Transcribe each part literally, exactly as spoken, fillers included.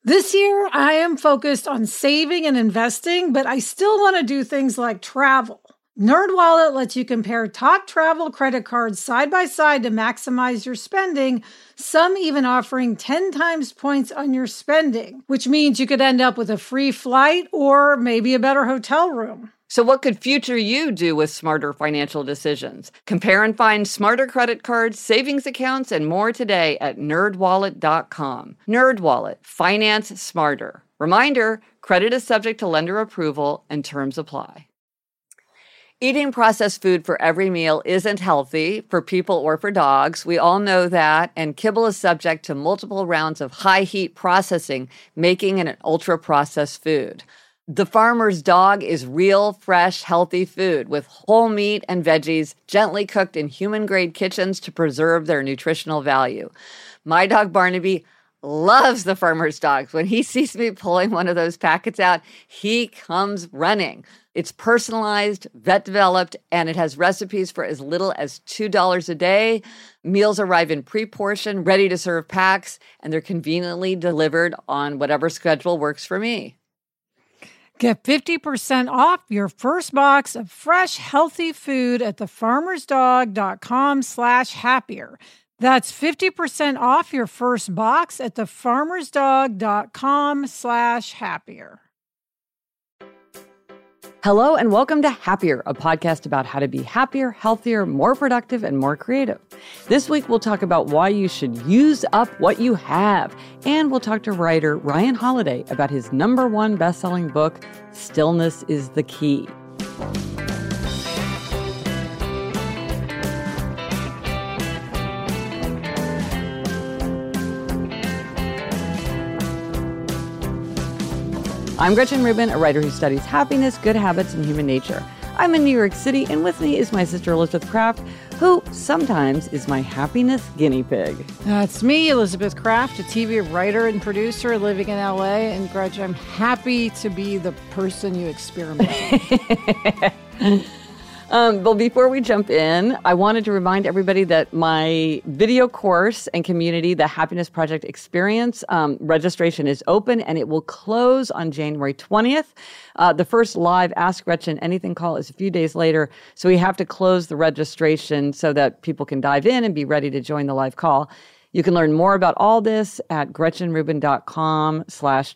This year, I am focused on saving and investing, but I still want to do things like travel. NerdWallet lets you compare top travel credit cards side by side to maximize your spending, some even offering ten times points on your spending, which means you could end up with a free flight or maybe a better hotel room. So what could future you do with smarter financial decisions? Compare and find smarter credit cards, savings accounts, and more today at nerd wallet dot com. NerdWallet. Finance smarter. Reminder, credit is subject to lender approval and terms apply. Eating processed food for every meal isn't healthy for people or for dogs. We all know that, and kibble is subject to multiple rounds of high-heat processing, making it an ultra-processed food. The Farmer's Dog is real, fresh, healthy food with whole meat and veggies gently cooked in human-grade kitchens to preserve their nutritional value. My dog Barnaby loves the Farmer's Dog. When he sees me pulling one of those packets out, he comes running. It's personalized, vet-developed, and it has recipes for as little as two dollars a day. Meals arrive in pre-portioned, ready-to-serve packs, and they're conveniently delivered on whatever schedule works for me. Get fifty percent off your first box of fresh, healthy food at thefarmersdog.com slash happier. That's fifty percent off your first box at thefarmersdog.com slash happier. Hello and welcome to Happier, a podcast about how to be happier, healthier, more productive, and more creative. This week, we'll talk about why you should use up what you have. And we'll talk to writer Ryan Holiday about his number one best-selling book, Stillness is the Key. I'm Gretchen Rubin, a writer who studies happiness, good habits, and human nature. I'm in New York City, and with me is my sister Elizabeth Kraft, who sometimes is my happiness guinea pig. That's me, Elizabeth Kraft, a T V writer and producer living in L A. And Gretchen, I'm happy to be the person you experiment with. Um, but before we jump in, I wanted to remind everybody that my video course and community, the Happiness Project Experience, um, registration is open and it will close on January twentieth. Uh, the first live Ask Gretchen Anything call is a few days later, so we have to close the registration so that people can dive in and be ready to join the live call. You can learn more about all this at gretchenrubin.com slash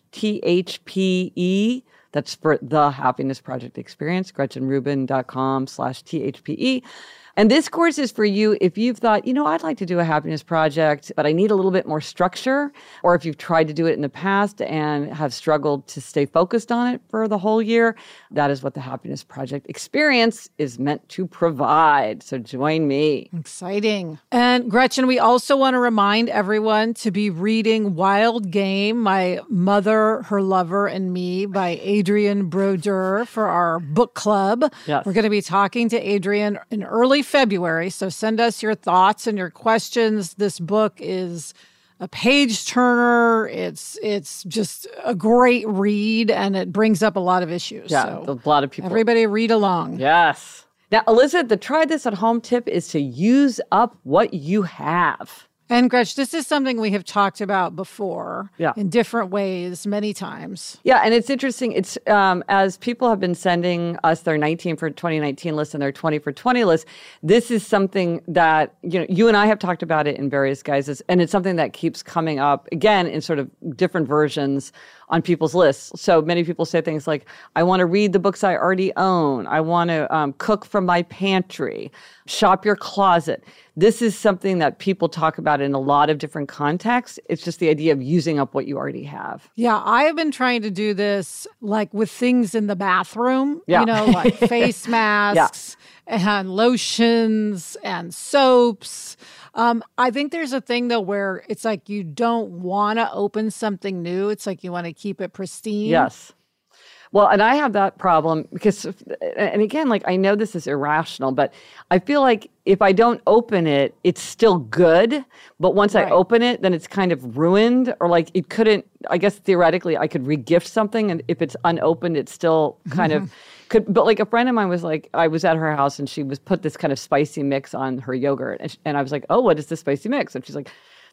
THPE. That's for the Happiness Project Experience, gretchenrubin.com slash THPE. And this course is for you if you've thought, you know, I'd like to do a happiness project, but I need a little bit more structure. Or if you've tried to do it in the past and have struggled to stay focused on it for the whole year, that is what the Happiness Project Experience is meant to provide. So join me. Exciting. And Gretchen, we also want to remind everyone to be reading Wild Game, My Mother, Her Lover, and Me by Adrienne Brodeur for our book club. Yes. We're going to be talking to Adrienne in early February, so send us your thoughts and your questions. This book is a page turner. It's it's just a great read, and it brings up a lot of issues. Yeah, so a lot of people. Everybody read along. Yes. Now, Elizabeth, the try this at home tip is to use up what you have. And Gretch, this is something we have talked about before yeah. in different ways many times. Yeah, and it's interesting. It's um, as people have been sending us their nineteen for twenty nineteen list and their twenty for twenty list, this is something that, you know, you and I have talked about it in various guises, and it's something that keeps coming up, again, in sort of different versions on people's lists. So many people say things like, I want to read the books I already own. I want to um, cook from my pantry, shop your closet. This is something that people talk about in a lot of different contexts. It's just the idea of using up what you already have. Yeah, I have been trying to do this like with things in the bathroom, yeah. you know, like face masks yeah. and lotions and soaps. Um, I think there's a thing, though, where it's like you don't want to open something new. It's like you want to keep it pristine. Yes. Well, and I have that problem because, and again, like I know this is irrational, but I feel like if I don't open it, it's still good. But once right. I open it, then it's kind of ruined, or like it couldn't, I guess theoretically I could regift something. And if it's unopened, it's still kind of could. But like a friend of mine was like, I was at her house and she was put this kind of spicy mix on her yogurt. And, she, and I was like, oh, what is this spicy mix? And she's like,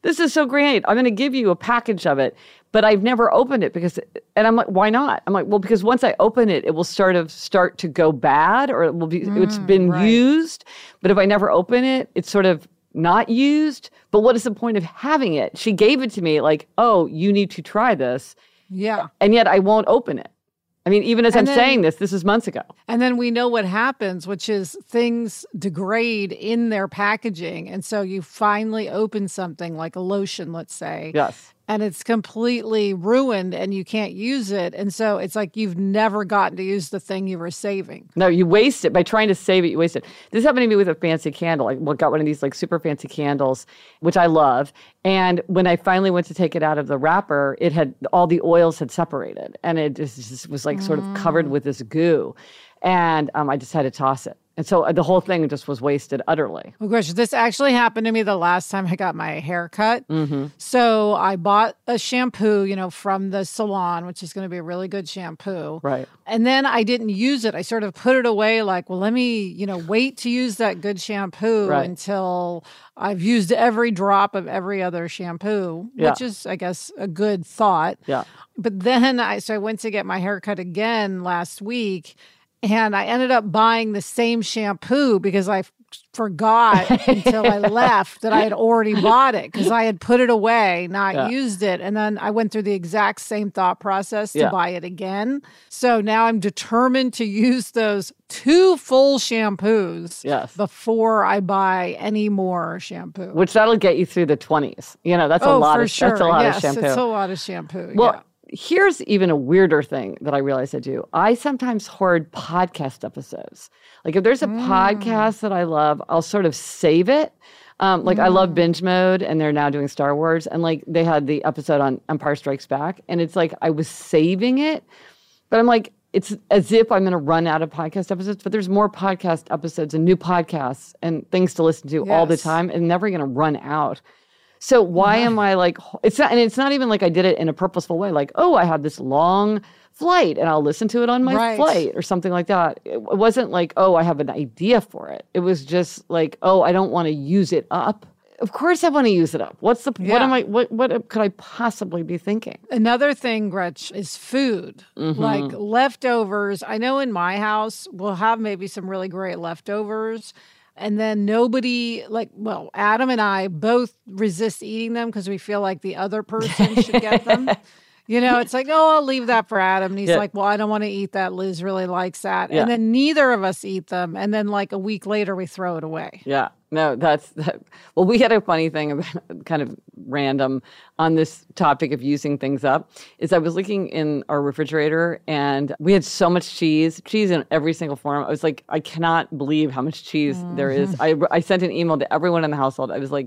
this is so great. I'm going to give you a package of it. But I've never opened it because, and I'm like, why not? I'm like, well, because once I open it, it will sort of start to go bad, or it will be, mm, it's been right. used. But if I never open it, it's sort of not used. But what is the point of having it? She gave it to me like, oh, you need to try this. Yeah. And yet I won't open it. I mean, even as and I'm then, saying this, this is months ago. And then we know what happens, which is things degrade in their packaging. And so you finally open something like a lotion, let's say. Yes. And it's completely ruined and you can't use it. And so it's like you've never gotten to use the thing you were saving. No, you waste it. By trying to save it, you waste it. This happened to me with a fancy candle. I got one of these like super fancy candles, which I love. And when I finally went to take it out of the wrapper, it had, all the oils had separated. And it just, just was like sort of covered with this goo. And um, I just had to toss it. And so the whole thing just was wasted utterly. Oh, gosh, this actually happened to me the last time I got my hair cut. Mm-hmm. So I bought a shampoo, you know, from the salon, which is going to be a really good shampoo. Right. And then I didn't use it. I sort of put it away like, well, let me, you know, wait to use that good shampoo right. until I've used every drop of every other shampoo, yeah. which is, I guess, a good thought. Yeah. But then I, so I went to get my hair cut again last week. And I ended up buying the same shampoo because I f- forgot until I left that I had already bought it because I had put it away, not yeah. used it. And then I went through the exact same thought process to yeah. buy it again. So now I'm determined to use those two full shampoos yes. before I buy any more shampoo. Which that'll get you through the twenties. You know, that's oh, a lot for of sure. that's a lot yes, of shampoo. It's a lot of shampoo. Well, yeah. Here's even a weirder thing that I realize I do. I sometimes hoard podcast episodes. Like if there's a mm. podcast that I love, I'll sort of save it. Um, like mm. I love Binge Mode, and they're now doing Star Wars. And like they had the episode on Empire Strikes Back. And it's like I was saving it. But I'm like, it's as if I'm going to run out of podcast episodes. But there's more podcast episodes and new podcasts and things to listen to yes. all the time. And never going to run out. So why am I like, it's not, and it's not even like I did it in a purposeful way. Like, oh, I have this long flight and I'll listen to it on my right. flight or something like that. It wasn't like, oh, I have an idea for it. It was just like, oh, I don't want to use it up. Of course I want to use it up. What's the, yeah. what am I, what, what could I possibly be thinking? Another thing, Gretch, is food. Mm-hmm. Like leftovers. I know in my house, we'll have maybe some really great leftovers. And then nobody, like, well, Adam and I both resist eating them because we feel like the other person should get them. You know, it's like, oh, I'll leave that for Adam. And he's yeah. like, well, I don't want to eat that. Liz really likes that. Yeah. And then neither of us eat them. And then like a week later, we throw it away. Yeah. No, that's, that. Well, we had a funny thing about kind of random on this topic of using things up is I was looking in our refrigerator and we had so much cheese, cheese in every single form. I was like, I cannot believe how much cheese mm-hmm. there is. I, I sent an email to everyone in the household. I was like,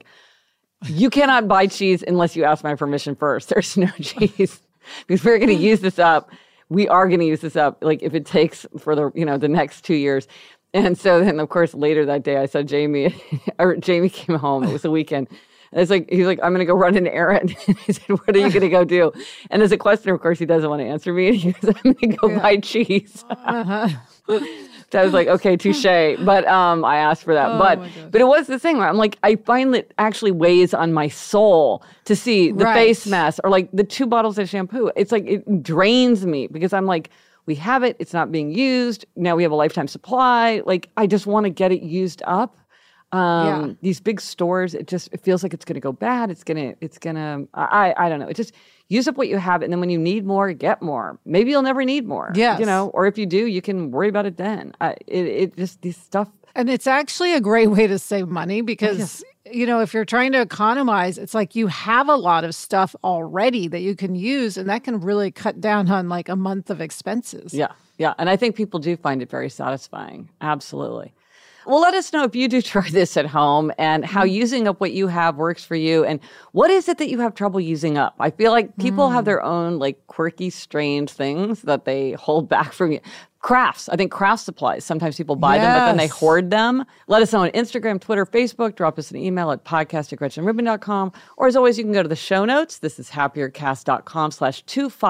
you cannot buy cheese unless you ask my permission first. There's no cheese. Because we're going to use this up. We are going to use this up, like if it takes for the, you know, the next two years. And so then, of course, later that day, I saw Jamie, or Jamie came home. It was a weekend. And it's like, he's like, I'm going to go run an errand. He said, what are you going to go do? And as a questioner, of course, he doesn't want to answer me. And he goes, I'm going to go yeah. buy cheese. Uh-huh. So I was like, okay, touche. But um, I asked for that. Oh, but but it was the thing where I'm like, I find that actually weighs on my soul to see the right. face mask or like the two bottles of shampoo. It's like, it drains me because I'm like, we have it. It's not being used. Now we have a lifetime supply. Like, I just want to get it used up. Um, yeah. These big stores, it just it feels like it's going to go bad. It's going to, it's going to, I I don't know. It just use up what you have. And then when you need more, get more. Maybe you'll never need more. Yes. You know, or if you do, you can worry about it then. Uh, it, it just, these stuff. And it's actually a great way to save money because, yes. you know, if you're trying to economize, it's like you have a lot of stuff already that you can use and that can really cut down on like a month of expenses. Yeah. Yeah. And I think people do find it very satisfying. Absolutely. Well, let us know if you do try this at home and how using up what you have works for you. And what is it that you have trouble using up? I feel like people mm. have their own like quirky, strange things that they hold back from you. Crafts. I think craft supplies. Sometimes people buy yes. them, but then they hoard them. Let us know on Instagram, Twitter, Facebook. Drop us an email at podcast at gretchen rubin dot com. Or as always, you can go to the show notes. This is happiercast.com slash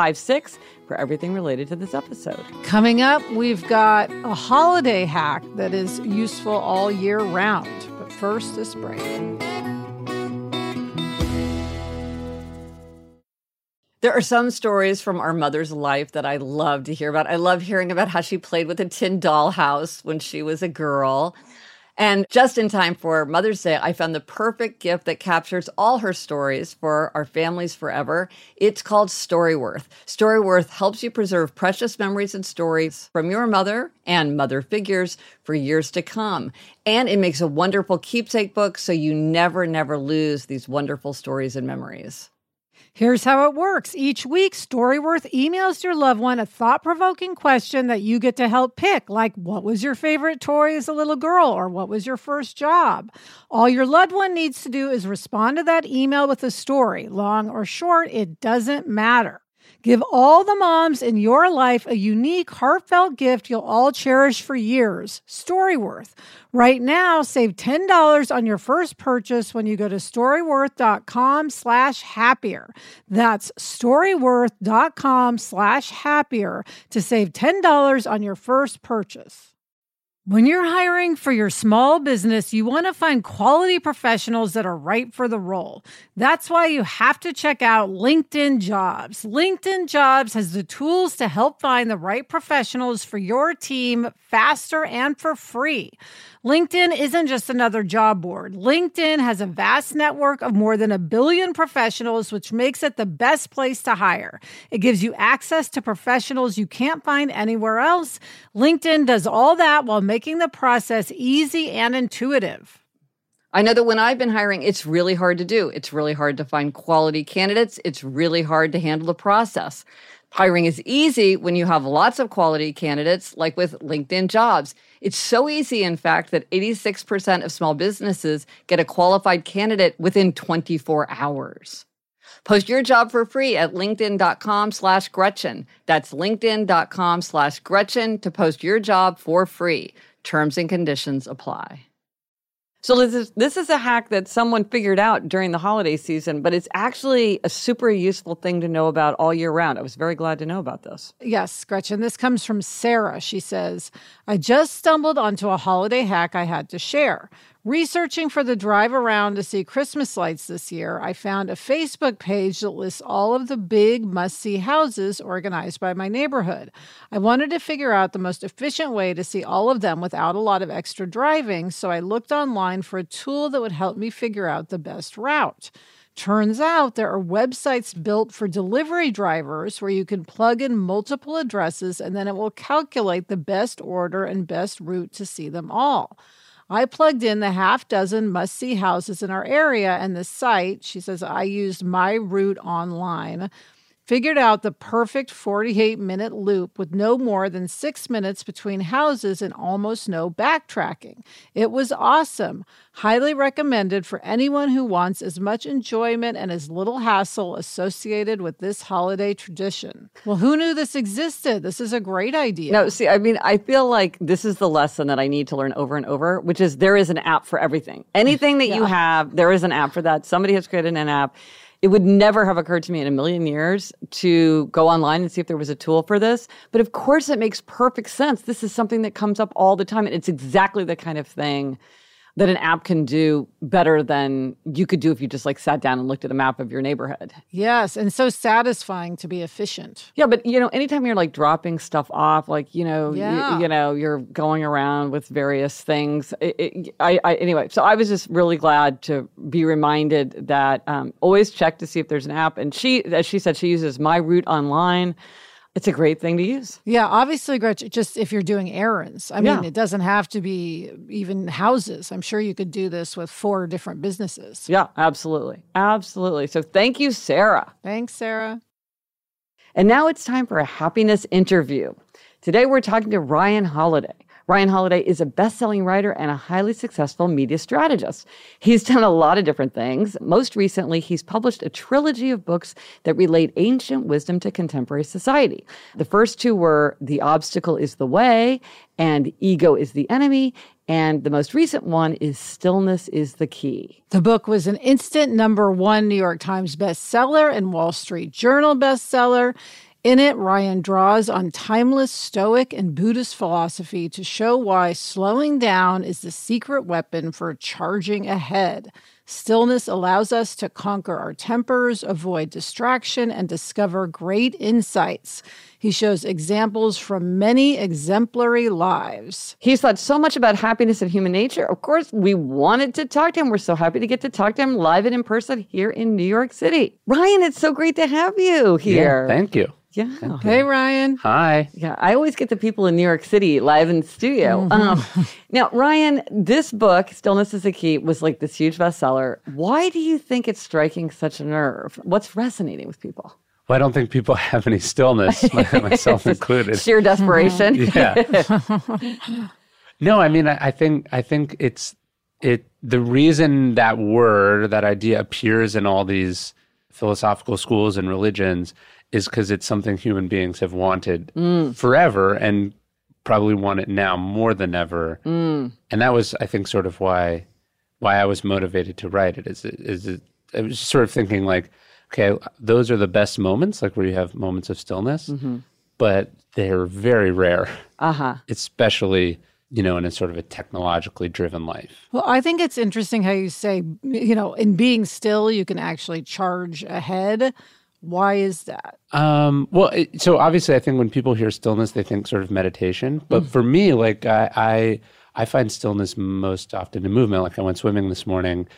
256 for everything related to this episode. Coming up, we've got a holiday hack that is useful all year round. But first, this break. There are some stories from our mother's life that I love to hear about. I love hearing about how she played with a tin dollhouse when she was a girl. And just in time for Mother's Day, I found the perfect gift that captures all her stories for our families forever. It's called Storyworth. Storyworth helps you preserve precious memories and stories from your mother and mother figures for years to come. And it makes a wonderful keepsake book so you never, never lose these wonderful stories and memories. Here's how it works. Each week, Storyworth emails your loved one a thought-provoking question that you get to help pick, like what was your favorite toy as a little girl, or what was your first job? All your loved one needs to do is respond to that email with a story. Long or short, it doesn't matter. Give all the moms in your life a unique, heartfelt gift you'll all cherish for years. Storyworth. Right now, save ten dollars on your first purchase when you go to storyworth.com slash happier. That's storyworth.com slash happier to save ten dollars on your first purchase. When you're hiring for your small business, you want to find quality professionals that are right for the role. That's why you have to check out LinkedIn Jobs. LinkedIn Jobs has the tools to help find the right professionals for your team faster and for free. LinkedIn isn't just another job board. LinkedIn has a vast network of more than a billion professionals, which makes it the best place to hire. It gives you access to professionals you can't find anywhere else. LinkedIn does all that while making the process easy and intuitive. I know that when I've been hiring, it's really hard to do. It's really hard to find quality candidates. It's really hard to handle the process. Hiring is easy when you have lots of quality candidates, like with LinkedIn Jobs. It's so easy, in fact, that eighty-six percent of small businesses get a qualified candidate within twenty-four hours. Post your job for free at linkedin.com slash Gretchen. That's linkedin.com slash Gretchen to post your job for free. Terms and conditions apply. So this is, this is a hack that someone figured out during the holiday season, but it's actually a super useful thing to know about all year round. I was very glad to know about this. Yes, Gretchen, this comes from Sarah. She says, I just stumbled onto a holiday hack I had to share. Researching for the drive around to see Christmas lights this year, I found a Facebook page that lists all of the big must-see houses organized by my neighborhood. I wanted to figure out the most efficient way to see all of them without a lot of extra driving, so I looked online for a tool that would help me figure out the best route. Turns out there are websites built for delivery drivers where you can plug in multiple addresses and then it will calculate the best order and best route to see them all. I plugged in the half dozen must-see houses in our area, and the site, she says, I used My Route Online, figured out the perfect forty-eight minute loop with no more than six minutes between houses and almost no backtracking. It was awesome. Highly recommended for anyone who wants as much enjoyment and as little hassle associated with this holiday tradition. Well, who knew this existed? This is a great idea. No, see, I mean, I feel like this is the lesson that I need to learn over and over, which is there is an app for everything. Anything that yeah. you have, there is an app for that. Somebody has created an app. It would never have occurred to me in a million years to go online and see if there was a tool for this. But of course, it makes perfect sense. This is something that comes up all the time. And it's exactly the kind of thing that an app can do better than you could do if you just like sat down and looked at a map of your neighborhood. Yes, and so satisfying to be efficient. Yeah, but you know, anytime you're like dropping stuff off, like you know, yeah. you, you know, you're going around with various things. It, it, I, I anyway, so I was just really glad to be reminded that um, always check to see if there's an app. And she, as she said, she uses My Route Online. It's a great thing to use. Yeah, obviously, Gretchen, just if you're doing errands. I mean, yeah. it doesn't have to be even houses. I'm sure you could do this with four different businesses. Yeah, absolutely. Absolutely. So thank you, Sarah. Thanks, Sarah. And now it's time for a happiness interview. Today, we're talking to Ryan Holiday. Ryan Holiday is a best-selling writer and a highly successful media strategist. He's done a lot of different things. Most recently, he's published a trilogy of books that relate ancient wisdom to contemporary society. The first two were The Obstacle is the Way and Ego is the Enemy. And the most recent one is Stillness is the Key. The book was an instant number one New York Times bestseller and Wall Street Journal bestseller. In it, Ryan draws on timeless Stoic and Buddhist philosophy to show why slowing down is the secret weapon for charging ahead. Stillness allows us to conquer our tempers, avoid distraction, and discover great insights. He shows examples from many exemplary lives. He's thought so much about happiness and human nature. Of course, we wanted to talk to him. We're so happy to get to talk to him live and in person here in New York City. Ryan, it's so great to have you here. Yeah, thank you. Yeah. Thank Hey, you. Ryan. Hi. Yeah, I always get the people in New York City live in studio. Mm-hmm. Um, now, Ryan, this book, Stillness is a Key, was like this huge bestseller. Why do you think it's striking such a nerve? What's resonating with people? Well, I don't think people have any stillness, myself included. Sheer desperation. Yeah. No, I mean, I, I think I think it's it. The reason that word, that idea, appears in all these philosophical schools and religions is because it's something human beings have wanted mm. forever, and probably want it now more than ever. Mm. And that was, I think, sort of why why I was motivated to write it. Is it, is it? I was sort of thinking like, okay, those are the best moments, like where you have moments of stillness, mm-hmm. but they're very rare, uh-huh. especially, you know, in a sort of a technologically driven life. Well, I think it's interesting how you say, you know, in being still, you can actually charge ahead. Why is that? Um, well, it, so obviously, I think when people hear stillness, they think sort of meditation. But mm. for me, like I, I, I find stillness most often in movement. Like I went swimming this morning,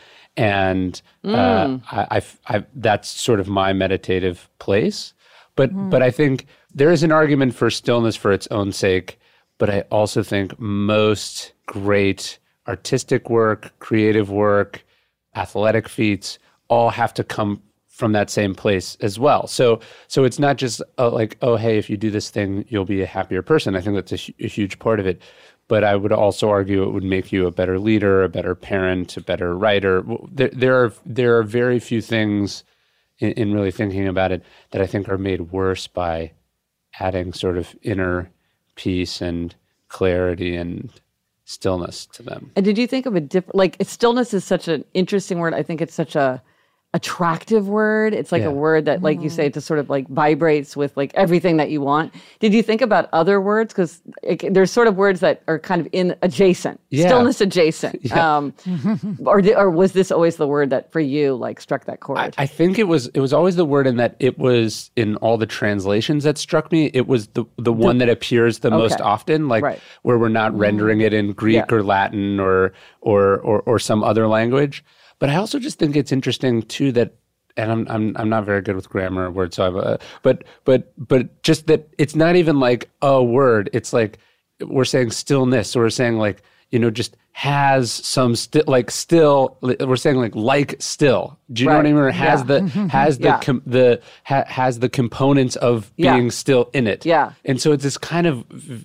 and mm. uh, I, I, I, that's sort of my meditative place. But mm. but I think there is an argument for stillness for its own sake. But I also think most great artistic work, creative work, athletic feats all have to come from that same place as well. So so it's not just uh, like, oh, hey, if you do this thing, you'll be a happier person. I think that's a, hu- a huge part of it. But I would also argue it would make you a better leader, a better parent, a better writer. There, there are there are very few things in, in really thinking about it that I think are made worse by adding sort of inner peace and clarity and stillness to them. And did you think of a different, like stillness is such an interesting word. I think it's such a attractive word. It's like yeah. a word that, like you say, it just sort of like vibrates with like everything that you want. Did you think about other words? Because there's sort of words that are kind of in adjacent, yeah. stillness adjacent. Yeah. Um, or did, or was this always the word that for you like struck that chord? I, I think it was. It was always the word in that it was in all the translations that struck me. It was the the one the, that appears the okay. most often, like right. where we're not rendering it in Greek yeah. or Latin or, or or or some other language. But I also just think it's interesting too that, and I'm I'm I'm not very good with grammar of words, so I've, uh, but but but just that it's not even like a word. It's like we're saying stillness, or we're saying like, you know, just has some still like still. We're saying like like still. Do you right. know what I mean? Or has yeah. the has the yeah. com, the ha, has the components of being yeah. still in it. Yeah. And so it's this kind of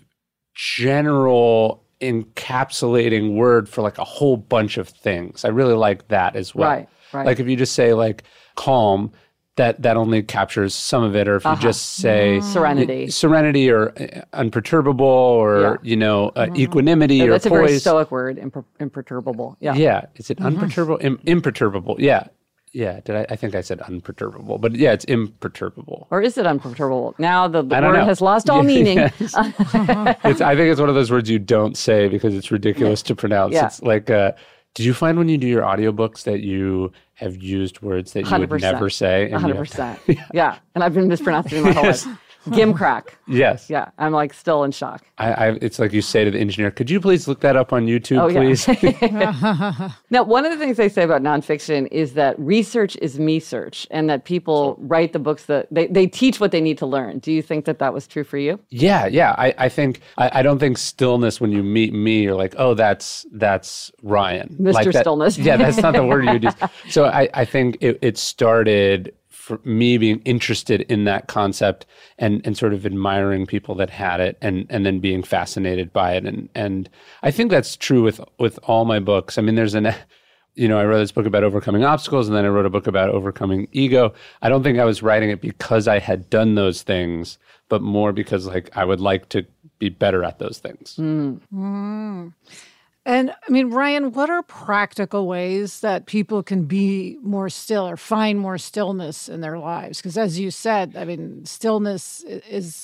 general encapsulating word for like a whole bunch of things. I really like that as well. Right, right. Like if you just say like calm, that that only captures some of it. Or if uh-huh. you just say serenity, serenity, or unperturbable, or yeah. you know uh, mm-hmm. equanimity, yeah, or that's poise. a very stoic word, imper- imperturbable. Yeah, yeah. Is it mm-hmm. unperturbable? Im- imperturbable. Yeah. Yeah, did I? I think I said unperturbable, but yeah, it's imperturbable. Or is it unperturbable? Now the, the word know. has lost all yeah, meaning. Yes. it's, I think it's one of those words you don't say because it's ridiculous yeah. to pronounce. Yeah. It's like, uh, did you find when you do your audiobooks that you have used words that you one hundred percent would never say? one hundred percent. Yeah. yeah, and I've been mispronouncing my whole life. Gimcrack. Yes. Yeah, I'm like still in shock. I, I, it's like you say to the engineer, could you please look that up on YouTube, oh, please? Yeah. Now, one of the things they say about nonfiction is that research is me search, and that people write the books that they, they teach what they need to learn. Do you think that that was true for you? Yeah, yeah. I, I think, I, I don't think stillness, when you meet me, you're like, oh, that's that's Ryan. Mister Like that, Stillness. Yeah, that's not the word you use. So I, I think it, it started for me being interested in that concept and, and sort of admiring people that had it, and, and then being fascinated by it. And, and I think that's true with, with all my books. I mean, there's an, you know, I wrote this book about overcoming obstacles, and then I wrote a book about overcoming ego. I don't think I was writing it because I had done those things, but more because like I would like to be better at those things. Mm. Mm. And I mean, Ryan, what are practical ways that people can be more still or find more stillness in their lives? Because as you said, I mean, stillness is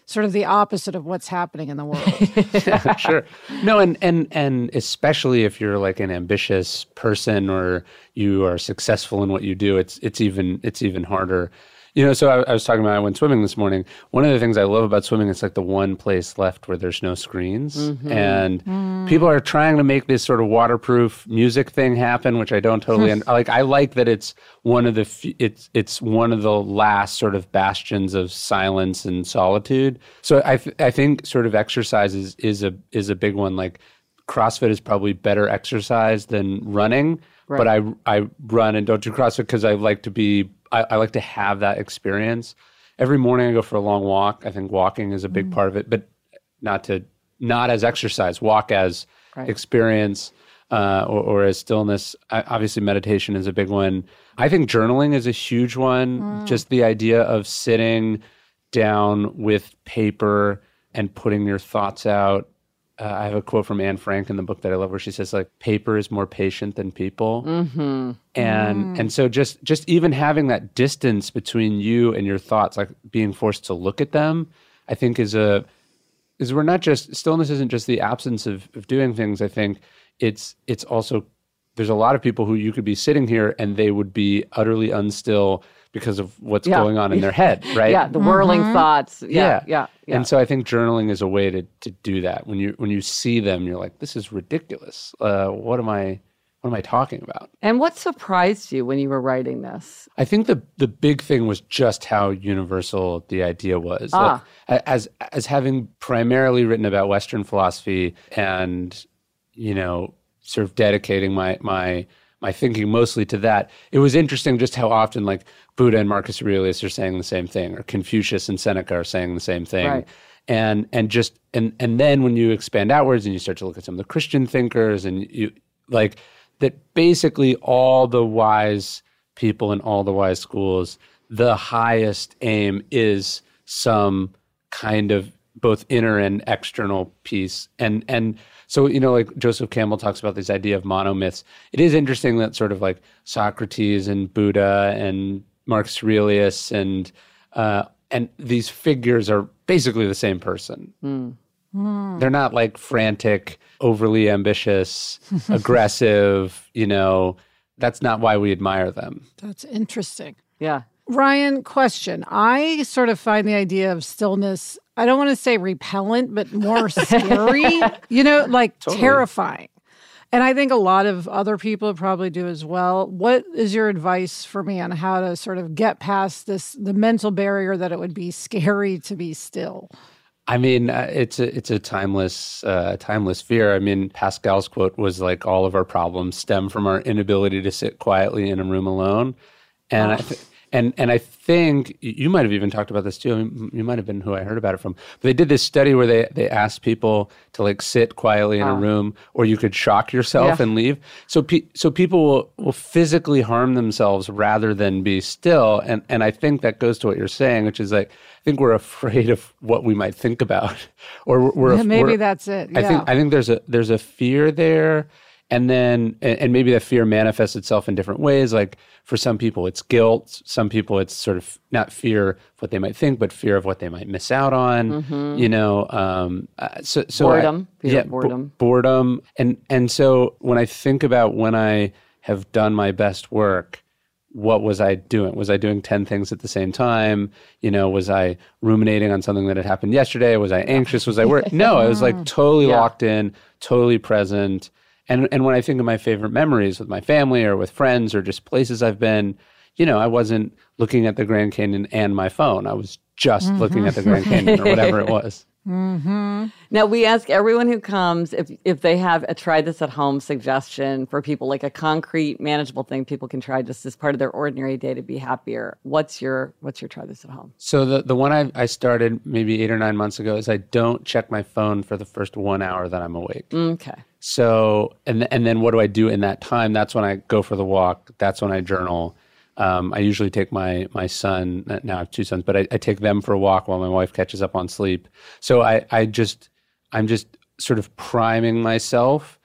sort of the opposite of what's happening in the world. Yeah, sure. No, and, and and especially if you're like an ambitious person or you are successful in what you do, it's it's even it's even harder. You know, so I, I was talking about I went swimming this morning. One of the things I love about swimming is like the one place left where there's no screens. Mm-hmm. And mm. people are trying to make this sort of waterproof music thing happen, which I don't totally un- like. I like that it's one of the f- it's it's one of the last sort of bastions of silence and solitude. So I th- I think sort of exercise is, is a is a big one. Like CrossFit is probably better exercise than running, right. But I I run and don't do CrossFit because I like to be I, I like to have that experience. Every morning I go for a long walk. I think walking is a big mm. part of it, but not to not as exercise. Walk as right. experience uh, or, or as stillness. I, obviously, meditation is a big one. I think journaling is a huge one. Mm. Just the idea of sitting down with paper and putting your thoughts out. Uh, I have a quote from Anne Frank in the book that I love where she says, like, paper is more patient than people. Mm-hmm. And mm. and so just just even having that distance between you and your thoughts, like being forced to look at them, I think is a, is we're not just, stillness isn't just the absence of, of doing things. I think it's it's also, there's a lot of people who you could be sitting here and they would be utterly unstill because of what's yeah. going on in their head, right? Yeah, the whirling mm-hmm. thoughts. Yeah, yeah, yeah, yeah. And so I think journaling is a way to to do that. When you when you see them, you're like, this is ridiculous. Uh, what am I what am I talking about? And what surprised you when you were writing this? I think the the big thing was just how universal the idea was. Ah. Like, as as having primarily written about Western philosophy and, you know, sort of dedicating my my my thinking mostly to that, it was interesting just how often like Buddha and Marcus Aurelius are saying the same thing, or Confucius and Seneca are saying the same thing. Right. And and just and and then when you expand outwards and you start to look at some of the Christian thinkers and you like that basically all the wise people in all the wise schools, the highest aim is some kind of both inner and external peace. And and so, you know, like Joseph Campbell talks about this idea of monomyths. It is interesting that sort of like Socrates and Buddha and Marcus Aurelius and uh, and these figures are basically the same person. Mm. Mm. They're not like frantic, overly ambitious, aggressive, you know, that's not why we admire them. That's interesting. Yeah. Ryan, question. I sort of find the idea of stillness, I don't want to say repellent, but more scary, you know, like totally. Terrifying. And I think a lot of other people probably do as well. What is your advice for me on how to sort of get past this, the mental barrier that it would be scary to be still? I mean, uh, it's a it's a timeless uh, timeless fear. I mean, Pascal's quote was like, all of our problems stem from our inability to sit quietly in a room alone. And oh. I th- And and I think you might have even talked about this too. I mean, you might have been who I heard about it from. But they did this study where they, they asked people to like sit quietly in oh. a room, or you could shock yourself yeah. and leave. So pe- so people will, will physically harm themselves rather than be still. And and I think that goes to what you're saying, which is like, I think we're afraid of what we might think about, or we're yeah, maybe we're, that's it. Yeah. I think I think there's a there's a fear there. And then, and maybe that fear manifests itself in different ways. Like for some people, it's guilt. Some people, it's sort of not fear of what they might think, but fear of what they might miss out on. Mm-hmm. You know, um, uh, so, so boredom. I, yeah, boredom. B- boredom. And and so when I think about when I have done my best work, what was I doing? Was I doing ten things at the same time? You know, was I ruminating on something that had happened yesterday? Was I anxious? Was I worried? No, I was like totally yeah. locked in, totally present. And and when I think of my favorite memories with my family or with friends or just places I've been, you know, I wasn't looking at the Grand Canyon and my phone. I was just mm-hmm. looking at the Grand Canyon or whatever it was. Mm-hmm. Now, we ask everyone who comes if if they have a try this at home suggestion for people, like a concrete, manageable thing people can try just as part of their ordinary day to be happier. What's your what's your try this at home? So the, the one I, I started maybe eight or nine months ago is I don't check my phone for the first one hour that I'm awake. Okay. So, and and then what do I do in that time? That's when I go for the walk. That's when I journal. Um, I usually take my my son, now I have two sons, but I, I take them for a walk while my wife catches up on sleep. So I, I just, I'm just sort of priming myself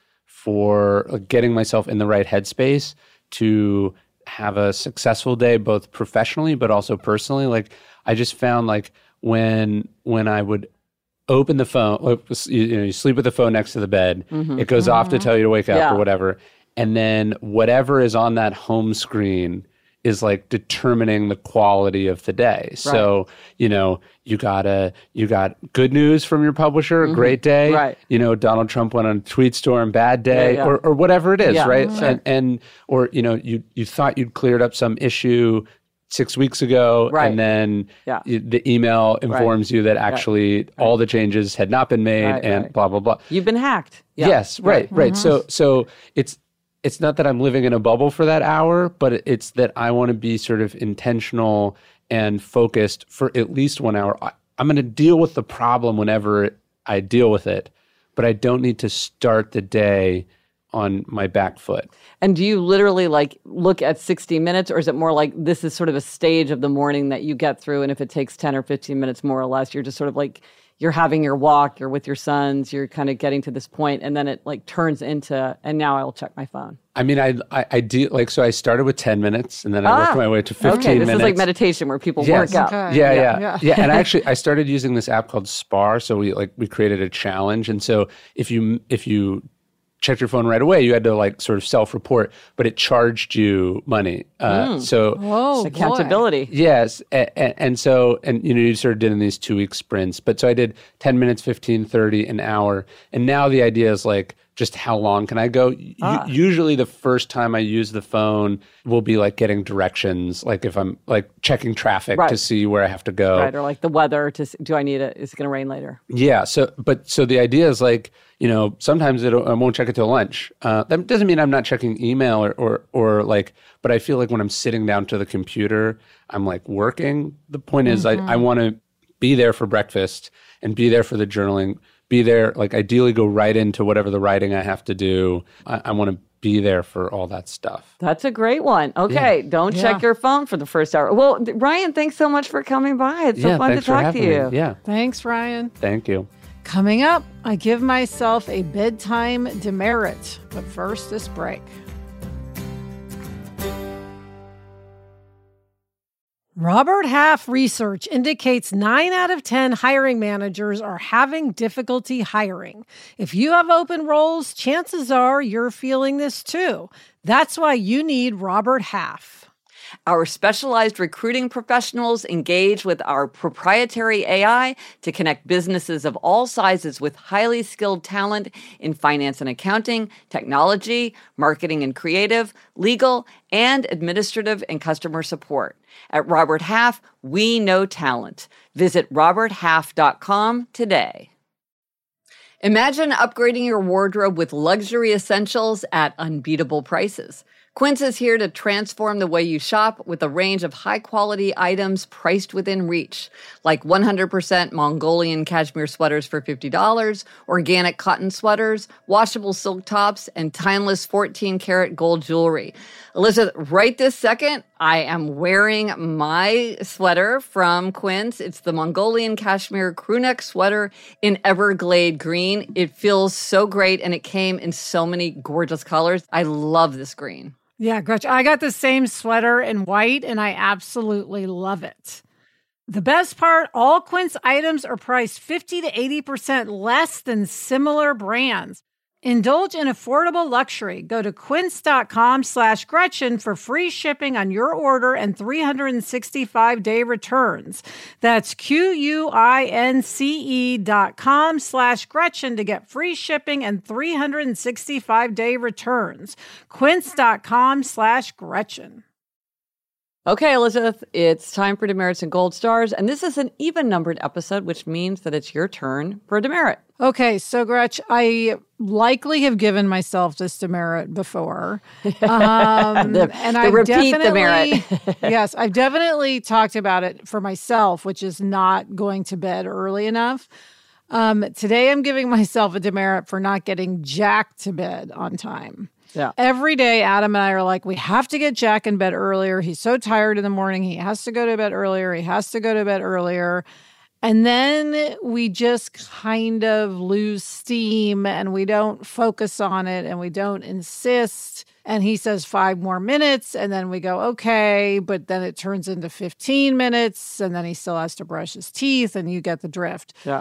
for getting myself in the right headspace to have a successful day, both professionally, but also personally. Like I just found like when when I would open the phone, you know, you sleep with the phone next to the bed, mm-hmm. it goes mm-hmm. off to tell you to wake up yeah. or whatever. And then whatever is on that home screen is like determining the quality of the day. Right. So, you know, you got a, you got good news from your publisher, mm-hmm. great day. Right. You know, Donald Trump went on a tweet storm, bad day, yeah, yeah. Or, or whatever it is, yeah. right? Mm-hmm. And, and, or, you know, you, you thought you'd cleared up some issue six weeks ago, right. and then yeah. you, the email informs right. you that actually right. all the changes had not been made right, and right. blah, blah, blah. You've been hacked. Yeah. Yes, right, right. right. Mm-hmm. So, so it's, it's not that I'm living in a bubble for that hour, but it's that I want to be sort of intentional and focused for at least one hour. I, I'm going to deal with the problem whenever I deal with it, but I don't need to start the day on my back foot. And do you literally like look at sixty minutes, or is it more like this is sort of a stage of the morning that you get through, and if it takes ten or fifteen minutes more or less, you're just sort of like, you're having your walk, you're with your sons, you're kind of getting to this point, and then it like turns into, and now I will check my phone. I mean, I I, I do, like, so I started with ten minutes, and then I ah, worked my way to fifteen okay, this minutes. This is like meditation where people yes. work out. Okay. Yeah, yeah, yeah, yeah. yeah. And actually, I started using this app called Spar, so we like we created a challenge, and so if you if you checked your phone right away, you had to like sort of self-report, but it charged you money. Uh, mm. So Whoa, accountability. Boy. Yes. And, and, and so, and you know, you sort of did in these two week sprints, but so I did ten minutes, fifteen, thirty, an hour. And now the idea is like, just how long can I go? Ah. U- usually the first time I use the phone will be like getting directions, like if I'm like checking traffic right. to see where I have to go. Right, or like the weather, to do I need it? Is it going to rain later? Yeah, so, but so the idea is like, you know, sometimes it, I won't check it till lunch. Uh, that doesn't mean I'm not checking email or, or, or like, but I feel like when I'm sitting down to the computer, I'm like working. The point is mm-hmm. I, I want to be there for breakfast and be there for the journaling, be there, like ideally go right into whatever the writing I have to do. I, I want to be there for all that stuff. That's a great one. Okay, yeah. don't yeah. check your phone for the first hour. Well, Ryan, thanks so much for coming by. It's so yeah, fun to talk to you. Me. Yeah. Thanks, Ryan. Thank you. Coming up, I give myself a bedtime demerit. But first, this break. Robert Half research indicates nine out of ten hiring managers are having difficulty hiring. If you have open roles, chances are you're feeling this too. That's why you need Robert Half. Our specialized recruiting professionals engage with our proprietary A I to connect businesses of all sizes with highly skilled talent in finance and accounting, technology, marketing and creative, legal, and administrative and customer support. At Robert Half, we know talent. Visit robert half dot com today. Imagine upgrading your wardrobe with luxury essentials at unbeatable prices. Quince is here to transform the way you shop with a range of high-quality items priced within reach, like one hundred percent Mongolian cashmere sweaters for fifty dollars, organic cotton sweaters, washable silk tops, and timeless fourteen karat gold jewelry. Elizabeth, right this second, I am wearing my sweater from Quince. It's the Mongolian cashmere crewneck sweater in Everglade green. It feels so great, and it came in so many gorgeous colors. I love this green. Yeah, Gretchen, I got the same sweater in white, and I absolutely love it. The best part, all Quince items are priced fifty to eighty percent less than similar brands. Indulge in affordable luxury. Go to quince.com slash Gretchen for free shipping on your order and three hundred sixty-five day returns. That's Q-U-I-N-C-E dot com slash Gretchen to get free shipping and three hundred sixty-five day returns. Quince.com slash Gretchen. Okay, Elizabeth, it's time for Demerits and Gold Stars, and this is an even-numbered episode, which means that it's your turn for a demerit. Okay, so Gretch, I likely have given myself this demerit before. Um, the and the I've repeat definitely, demerit. Yes, I've definitely talked about it for myself, which is not going to bed early enough. Um, today, I'm giving myself a demerit for not getting Jack to bed on time. Yeah. Every day, Adam and I are like, we have to get Jack in bed earlier. He's so tired in the morning. He has to go to bed earlier. He has to go to bed earlier. And then we just kind of lose steam and we don't focus on it and we don't insist. And he says five more minutes and then we go, okay, but then it turns into fifteen minutes and then he still has to brush his teeth and you get the drift. Yeah.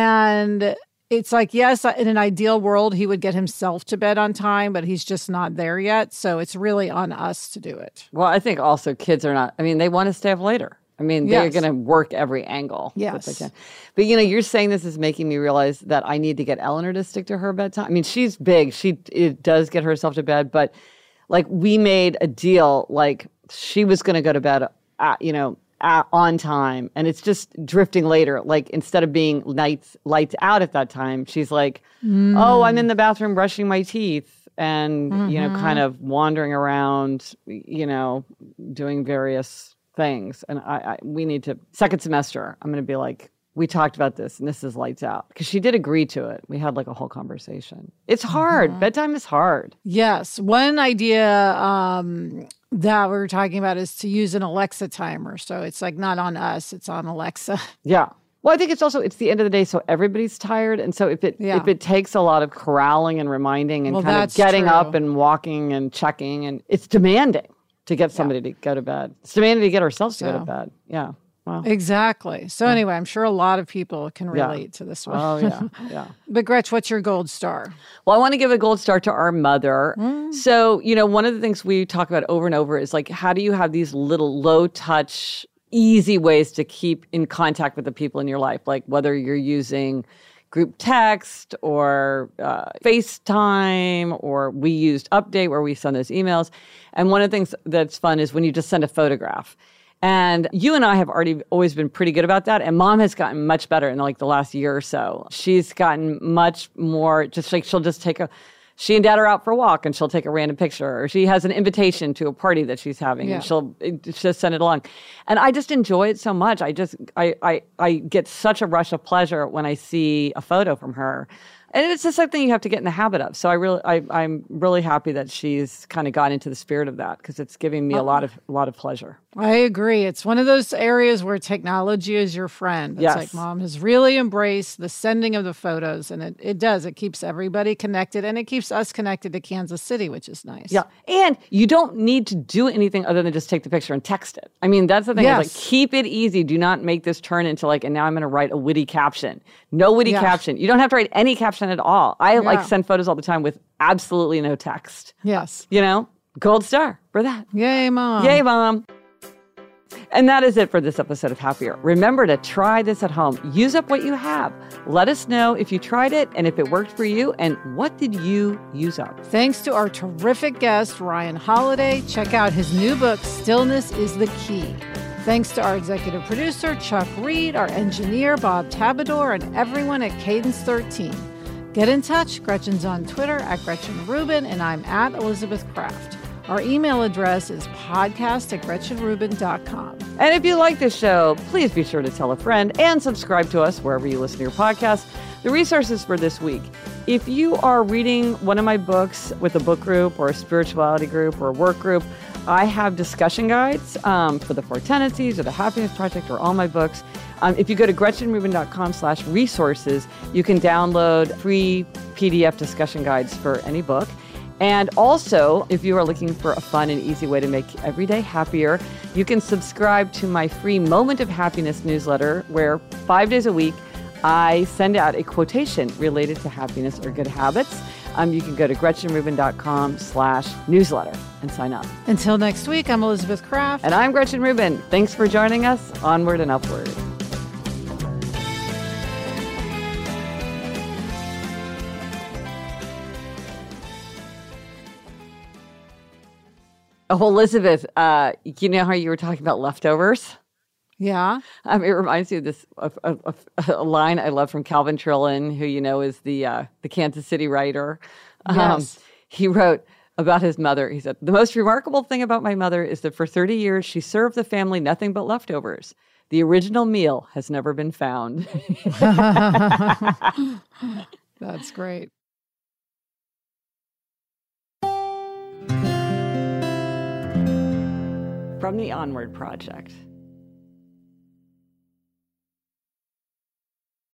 And it's like, yes, in an ideal world, he would get himself to bed on time, but he's just not there yet. So it's really on us to do it. Well, I think also kids are not, I mean, they want to stay up later. I mean, they're Yes. going to work every angle that Yes. they can. But, you know, you're saying this is making me realize that I need to get Eleanor to stick to her bedtime. I mean, she's big. She it does get herself to bed. But, like, we made a deal, like, she was going to go to bed, at, you know, at, on time. And it's just drifting later. Like, instead of being lights, lights out at that time, she's like, mm. oh, I'm in the bathroom brushing my teeth. And, mm-hmm. you know, kind of wandering around, you know, doing various things. And I, I we need to, second semester, I'm going to be like, we talked about this and this is lights out. Because she did agree to it. We had like a whole conversation. It's hard. Mm-hmm. Bedtime is hard. Yes. One idea um, that we were talking about is to use an Alexa timer. So it's like not on us, it's on Alexa. Yeah. Well, I think it's also, it's the end of the day, so everybody's tired. And so if it yeah. if it takes a lot of corralling and reminding and well, kind of getting true. up and walking and checking, and it's demanding to get somebody yeah. to go to bed. It's demanding to get ourselves to so. go to bed. Yeah. Wow. Exactly. So anyway, I'm sure a lot of people can relate yeah. to this one. Oh, yeah. Yeah. But Gretch, what's your gold star? Well, I want to give a gold star to our mother. Mm. So, you know, one of the things we talk about over and over is like, how do you have these little low touch, easy ways to keep in contact with the people in your life? Like whether you're using group text or uh, FaceTime, or we used Update where we send those emails. And one of the things that's fun is when you just send a photograph. And you and I have already always been pretty good about that. And Mom has gotten much better in like the last year or so. She's gotten much more, just like she'll just take a, she and Dad are out for a walk and she'll take a random picture, or she has an invitation to a party that she's having yeah. and she'll just send it along. And I just enjoy it so much. I just, I, I, I get such a rush of pleasure when I see a photo from her. And it's just something you have to get in the habit of. So I really, I, I'm really happy that she's kind of got into the spirit of that, because it's giving me a lot of, a lot of pleasure. I agree. It's one of those areas where technology is your friend. It's yes. like Mom has really embraced the sending of the photos, and it, it does. It keeps everybody connected, and it keeps us connected to Kansas City, which is nice. Yeah, and you don't need to do anything other than just take the picture and text it. I mean, that's the thing. Yes. Is like, keep it easy. Do not make this turn into like, and now I'm going to write a witty caption. No witty yeah. caption. You don't have to write any caption at all. I yeah. like send photos all the time with absolutely no text. Yes. You know, gold star for that. Yay, Mom. Yay, Mom. And that is it for this episode of Happier. Remember to try this at home. Use up what you have. Let us know if you tried it and if it worked for you, and what did you use up. Thanks to our terrific guest, Ryan Holiday. Check out his new book, Stillness is the Key. Thanks to our executive producer, Chuck Reed, our engineer, Bob Tabador, and everyone at Cadence thirteen. Get in touch. Gretchen's on Twitter at Gretchen Rubin, and I'm at Elizabeth Kraft. Our email address is podcast at gretchen rubin dot com. And if you like this show, please be sure to tell a friend and subscribe to us wherever you listen to your podcast. The resources for this week. If you are reading one of my books with a book group or a spirituality group or a work group, I have discussion guides um, for the Four Tendencies or the Happiness Project or all my books. Um, if you go to gretchen rubin dot com slash resources, you can download free P D F discussion guides for any book. And also, if you are looking for a fun and easy way to make every day happier, you can subscribe to my free Moment of Happiness newsletter, where five days a week, I send out a quotation related to happiness or good habits. Um, you can go to gretchen rubin dot com slash newsletter and sign up. Until next week, I'm Elizabeth Kraft. And I'm Gretchen Rubin. Thanks for joining us. Onward and upward. Oh, Elizabeth, uh, you know how you were talking about leftovers? Yeah. Um, it reminds me of this of, of, of a line I love from Calvin Trillin, who you know is the uh, the Kansas City writer. Um, yes. He wrote about his mother. He said, "The most remarkable thing about my mother is that for thirty years she served the family nothing but leftovers. The original meal has never been found." That's great. From the Onward Project.